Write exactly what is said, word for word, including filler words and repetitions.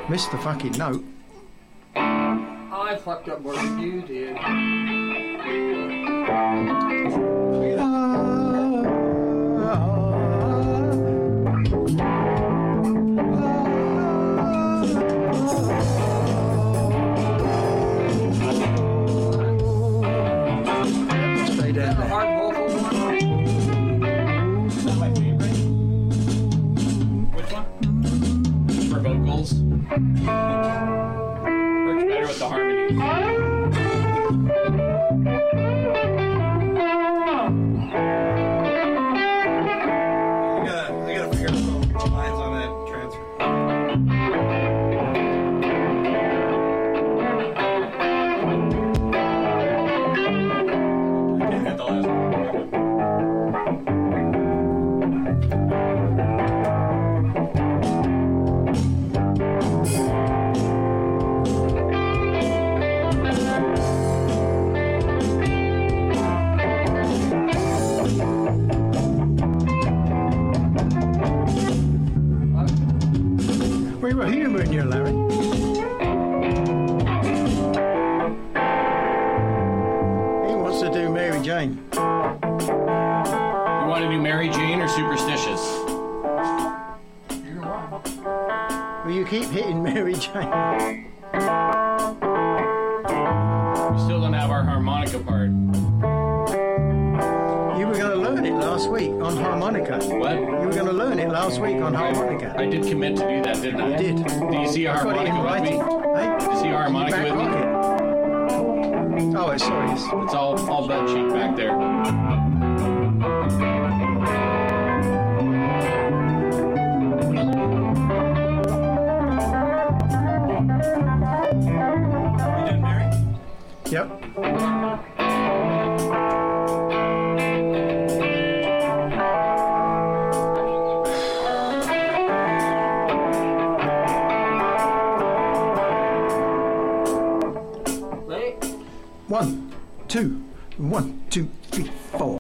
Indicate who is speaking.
Speaker 1: Missed the fucking note.
Speaker 2: I fucked up more than you did.
Speaker 1: Stay down there.
Speaker 2: Hard vocal one.
Speaker 3: Is that my favorite? Which one? For vocals. Works better with the harmonies.
Speaker 4: I gotta, I gotta figure out the lines on that transfer. I can't hit the last one.
Speaker 1: We were humouring you, Larry. He wants to do Mary Jane.
Speaker 3: You want to do Mary Jane or Superstitious?
Speaker 2: Either one.
Speaker 1: Well, you keep hitting Mary Jane.
Speaker 3: We still don't have our harmonica part.
Speaker 1: You were going to learn it last week on harmonica.
Speaker 3: What?
Speaker 1: You were going to learn it last week on harmonica.
Speaker 3: I did commit to do that, didn't I?
Speaker 1: You did.
Speaker 3: Do you see a
Speaker 1: I've got it in
Speaker 3: harmonica with me?
Speaker 1: writing. Hey?
Speaker 3: Do you see a harmonica
Speaker 1: Back
Speaker 3: with me?
Speaker 1: pocket. Oh, it's sorry. It's,
Speaker 3: It's all all butt cheek back there.
Speaker 4: You done, Mary?
Speaker 1: yep.
Speaker 2: Wait.
Speaker 1: One, two, one, two, three, four.